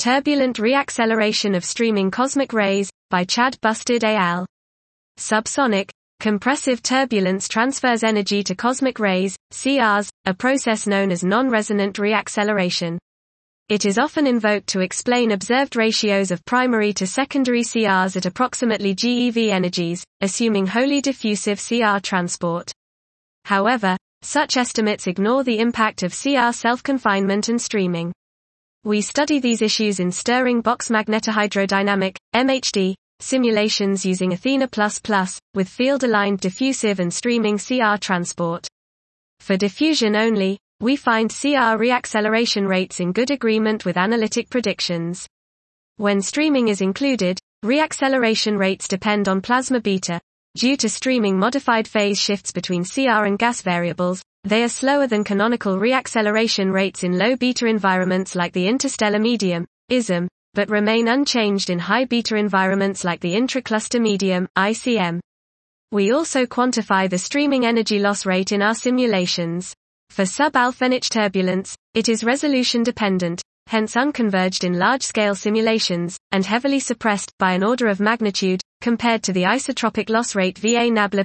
Turbulent reacceleration of streaming cosmic rays, by Chad Bustard al. Subsonic, compressive turbulence transfers energy to cosmic rays, CRs, a process known as non-resonant reacceleration. It is often invoked to explain observed ratios of primary to secondary CRs at approximately GeV energies, assuming wholly diffusive CR transport. However, such estimates ignore the impact of CR self-confinement and streaming. We study these issues in stirring box magnetohydrodynamic, MHD, simulations using Athena++, with field-aligned diffusive and streaming CR transport. For diffusion only, we find CR reacceleration rates in good agreement with analytic predictions. When streaming is included, reacceleration rates depend on plasma beta. Due to streaming modified phase shifts between CR and gas variables, they are slower than canonical reacceleration rates in low beta environments like the interstellar medium, ISM, but remain unchanged in high beta environments like the intracluster medium, ICM. We also quantify the streaming energy loss rate in our simulations. For sub-Alfvénic turbulence, it is resolution dependent, hence unconverged in large-scale simulations, and heavily suppressed, by an order of magnitude, compared to the isotropic loss rate VA nabla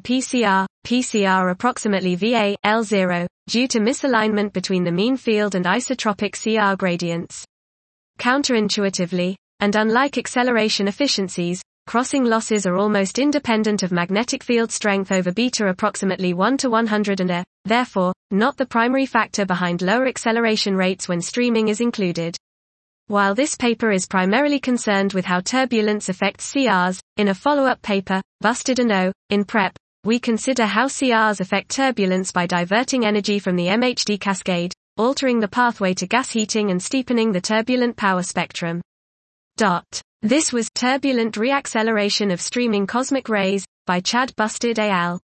PCR approximately VA, L0, due to misalignment between the mean field and isotropic CR gradients. Counterintuitively, and unlike acceleration efficiencies, crossing losses are almost independent of magnetic field strength over beta approximately 1 to 100 and are, therefore, not the primary factor behind lower acceleration rates when streaming is included. While this paper is primarily concerned with how turbulence affects CRs, in a follow-up paper, Bustard and O, in PrEP, we consider how CRs affect turbulence by diverting energy from the MHD cascade, altering the pathway to gas heating and steepening the turbulent power spectrum. This was Turbulent Reacceleration of Streaming Cosmic Rays, by Chad Bustard al.